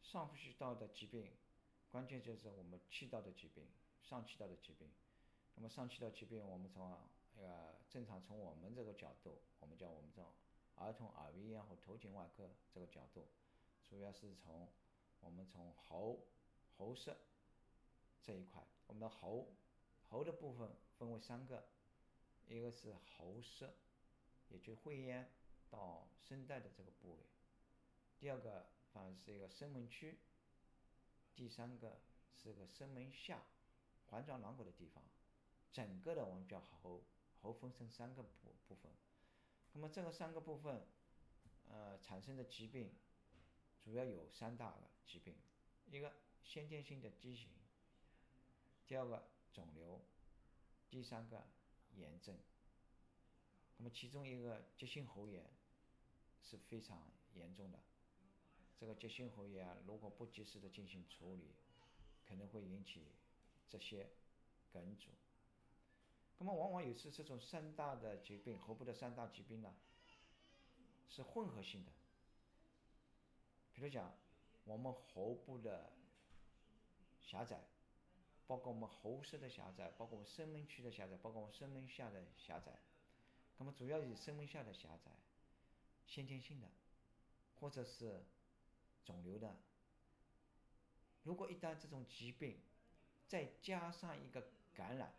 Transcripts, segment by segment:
上呼吸道的疾病，关键就是我们气道的疾病，上气道的疾病。那么上气道疾病，我们从正常从我们这个角度，我们这种儿童耳鼻咽喉头颈外科这个角度，主要是从喉舌这一块，我们的喉的部分分为三个，一个是喉舌，也就会咽到声带的这个部位；第二个反而是一个声门区；第三个是个声门下环状软骨的地方。整个的我们叫喉分成三个部分。那么这个三个部分产生的疾病主要有三大个疾病，一个先天性的畸形，第二个肿瘤，第三个炎症。那么其中一个急性喉炎是非常严重的，这个急性喉炎如果不及时的进行处理，可能会引起这些梗阻。那么往往有时这种三大的疾病，喉部的三大疾病呢，是混合性的。比如讲，我们喉部的狭窄，包括我们喉舌的狭窄，包括我们声门区的狭窄，包括我们声门下的狭窄。那么主要以声门下的狭窄，先天性的，或者是肿瘤的。如果一旦这种疾病再加上一个感染，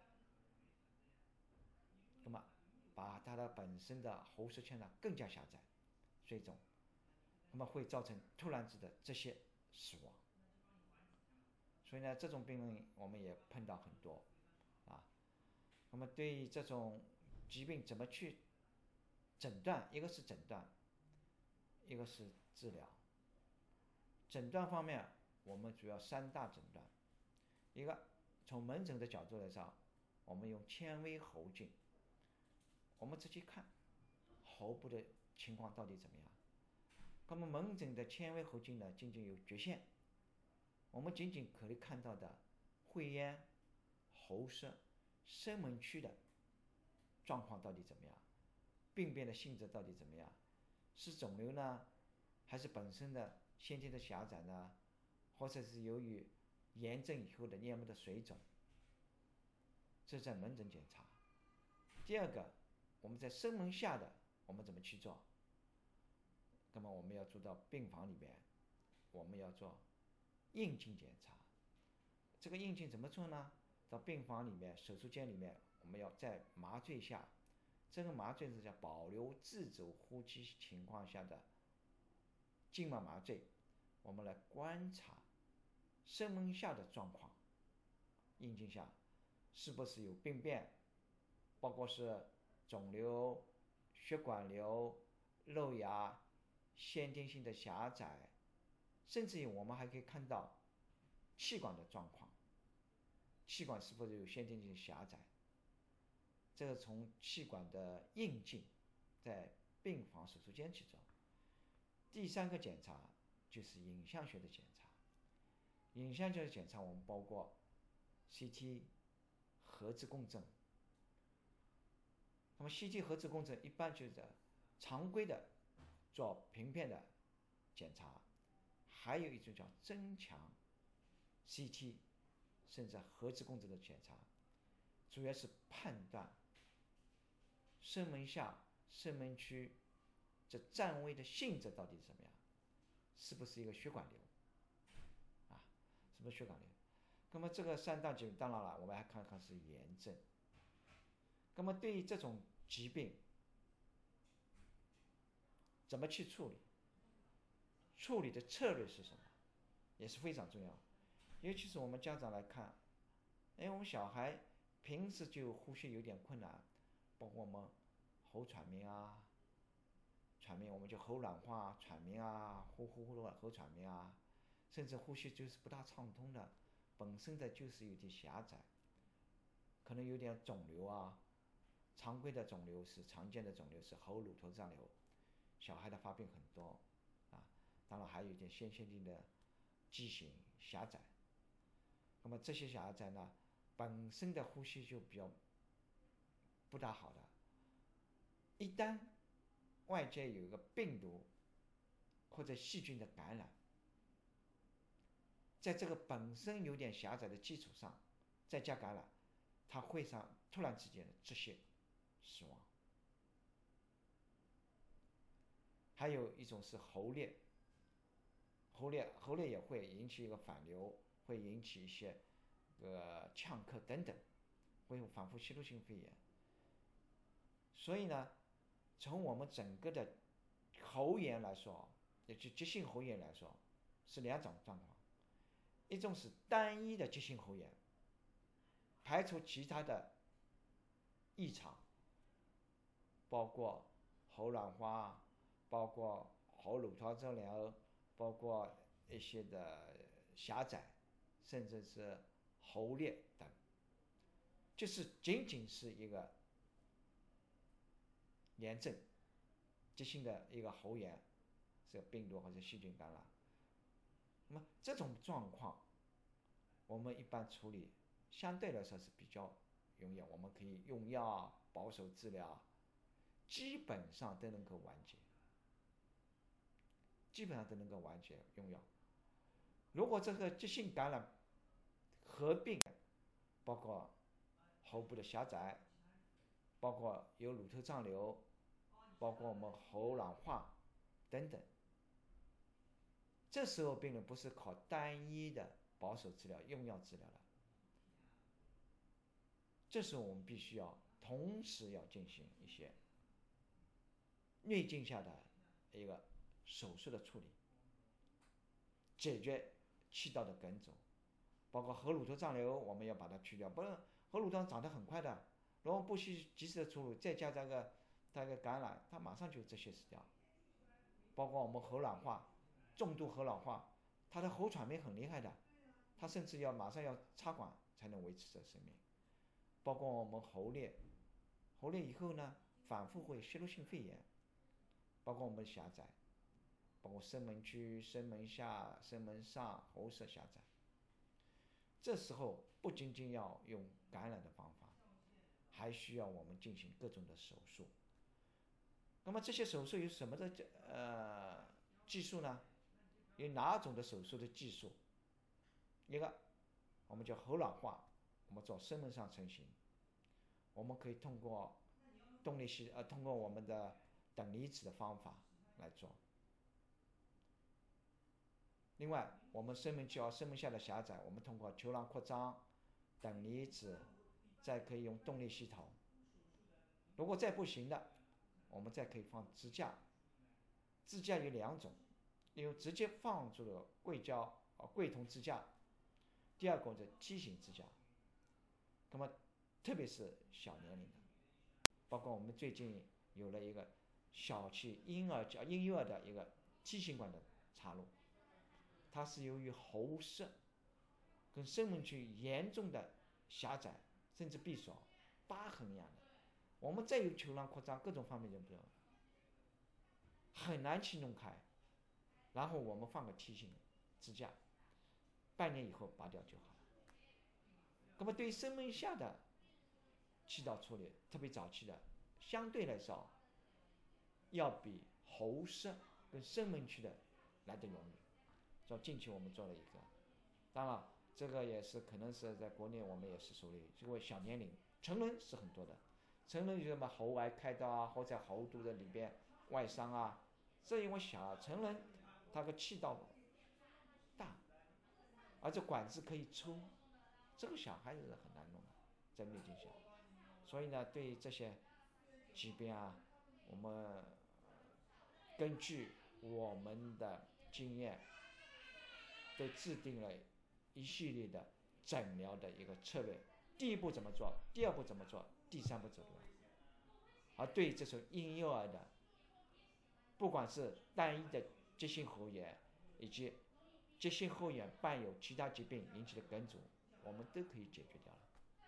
那么把它的本身的喉舌腔呢更加狭窄、水肿，那么会造成突然之的这些死亡。所以呢，这种病人我们也碰到很多啊。那么对于这种疾病怎么去诊断，一个是诊断，一个是治疗。诊断方面，我们主要三大诊断。一个从门诊的角度来上，我们用纤维喉镜，我们直接看喉部的情况到底怎么样。那么门诊的纤维喉镜呢，仅仅有局限，我们仅仅可以看到的会咽、喉舌、声门区的状况到底怎么样，病变的性质到底怎么样，是肿瘤呢，还是本身的先天的狭窄呢，或者是由于炎症以后的黏膜的水肿，这是在门诊检查。第二个，我们在声门下的我们怎么去做？那么我们要住到病房里面，我们要做硬镜检查。这个硬镜怎么做呢？到病房里面，手术间里面，我们要在麻醉下，这个麻醉是叫保留自主呼吸情况下的静脉麻醉，我们来观察声门下的状况。硬镜下是不是有病变，包括是肿瘤、血管瘤、肉芽、先天性的狭窄，甚至于我们还可以看到气管的状况，气管是否有先天性狭窄，这个从气管的硬镜在病房手术间去做。第三个检查就是影像学的检查。影像学的检查我们包括 CT、核磁共振。那么 CT 核磁共振一般就是常规的做平片的检查，还有一种叫增强 CT 甚至核磁共振的检查，主要是判断声门下、声门区这占位的性质到底是怎么样，是不是一个血管瘤啊？是不是血管瘤？那么这个三大疾病，当然了，我们还看看是炎症。那么对于这种疾病，怎么去处理？处理的策略是什么？也是非常重要。尤其是我们家长来看，我们小孩平时就呼吸有点困难，包括我们喉喘鸣啊，我们就喉软化、喘鸣啊，呼的喉喘鸣啊，甚至呼吸就是不大畅通的，本身的就是有点狭窄，可能有点肿瘤啊。常规的肿瘤是常见的肿瘤是喉乳头胀瘤，小孩的发病很多啊，当然还有一点先天性的畸形狭窄。那么这些狭窄呢，本身的呼吸就比较不大好的，一旦外界有一个病毒或者细菌的感染， 在这个本身有点狭窄的基础上再加感染，它会上突然之间的窒息死亡。还有一种是喉裂，喉裂也会引起一个反流，会引起一些呛咳等等，会反复吸入性肺炎。所以呢，从我们整个的喉炎来说，也就急性喉炎来说，是两种状况，一种是单一的急性喉炎，排除其他的异常，包括喉软化，包括喉乳头肿瘤，包括一些的狭窄，甚至是喉裂等，就是仅仅是一个炎症，急性的一个喉炎，是病毒或者细菌感染。那么这种状况，我们一般处理相对来说是比较容易，我们可以用药保守治疗，基本上都能够完结，用药。如果这个急性感染合并包括喉部的狭窄，包括有乳头胀瘤，包括我们喉软化等等，这时候病人不是靠单一的保守治疗、用药治疗了，这时候我们必须要同时要进行一些内镜下的一个手术的处理，解决气道的梗阻，包括喉乳头胀瘤，我们要把它去掉，不然喉乳头长得很快的，如果不及时的处理，再加上它个感染，它马上就窒息死掉。包括我们喉软化，重度喉软化，它的喉喘病很厉害的，它甚至马上要插管才能维持着生命。包括我们喉裂以后呢，反复会吸入性肺炎，包括我们狭窄，包括声门区、声门下、声门上、喉舌狭窄。这时候不仅仅要用感染的方法，还需要我们进行各种的手术。那么这些手术有什么的技术呢？有哪种的手术的技术？一个我们叫喉软化，我们做声门上成型，我们可以通过通过我们的等离子的方法来做。另外，我们声门下的狭窄，我们通过球囊扩张、等离子，再可以用动力系统。如果再不行的，我们再可以放支架。支架有两种，一种直接放入了柜筒支架，第二个是梯形支架。那么特别是小年龄的，包括我们最近有了一个小气婴幼儿的一个梯形管的插入，它是由于喉塞跟声门区严重的狭窄甚至闭锁、疤痕一样的，我们再有球囊扩张各种方面就不用，很难去弄开，然后我们放个梯形支架，半年以后拔掉就好了。那么对于声门下的气道处理，特别早期的，相对来说要比喉塞跟声门区的来得容易。所以近期我们做了一个，当然这个也是可能是在国内我们也是属于这个小年龄，成人是很多的，成人就什么喉癌开刀啊，或者喉肚的里边外伤啊，这因为成人他个气道大，而且管子可以抽，这个小孩子是很难弄的，在内镜下。所以呢，对于这些疾病啊，我们根据我们的经验，都制定了一系列的诊疗的一个策略。第一步怎么做，第二步怎么做，第三步怎么做。而对于这种婴幼儿的，不管是单一的急性喉炎，以及急性喉炎伴有其他疾病引起的梗阻，我们都可以解决掉了。